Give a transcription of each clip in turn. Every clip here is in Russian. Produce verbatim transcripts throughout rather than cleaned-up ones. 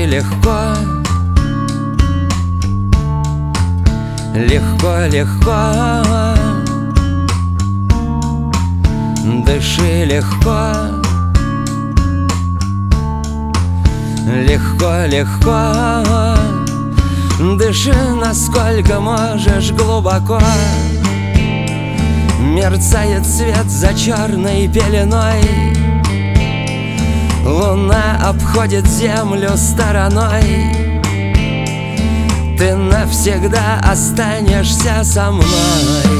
Дыши легко, легко, легко. Дыши легко, легко, легко. Дыши, насколько можешь, глубоко. Мерцает свет за черной пеленой. Луна обходит землю стороной. Ты навсегда останешься со мной.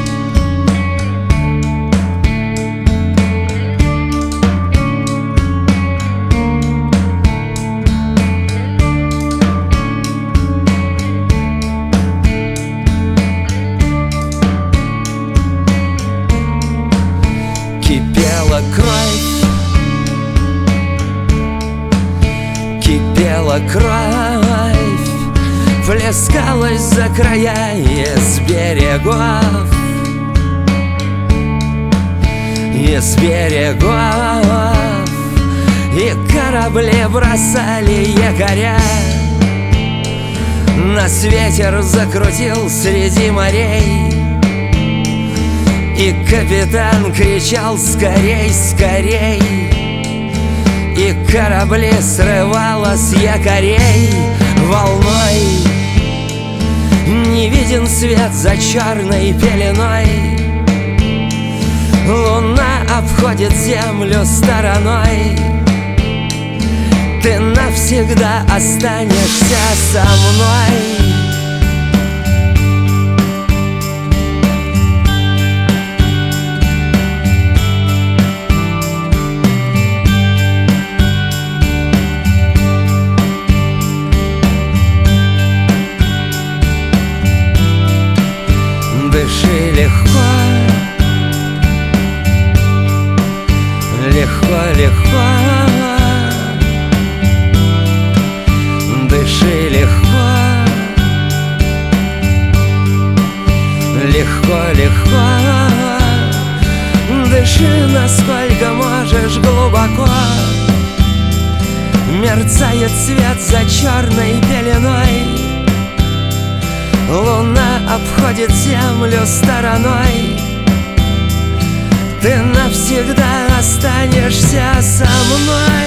Кипела кровь, кипела кровь, плескалась за края из берегов, из берегов. И корабли бросали якоря. Нас ветер закрутил среди морей. И капитан кричал: скорей, скорей. И корабли срывало с якорей волной. Не виден свет за черной пеленой. Луна обходит землю стороной. Ты навсегда останешься со мной. Дыши легко, легко, легко. Дыши легко, легко, легко. Дыши, насколько можешь, глубоко. Мерцает свет за черной пеленой. Луна обходит землю стороной. Ты навсегда останешься со мной.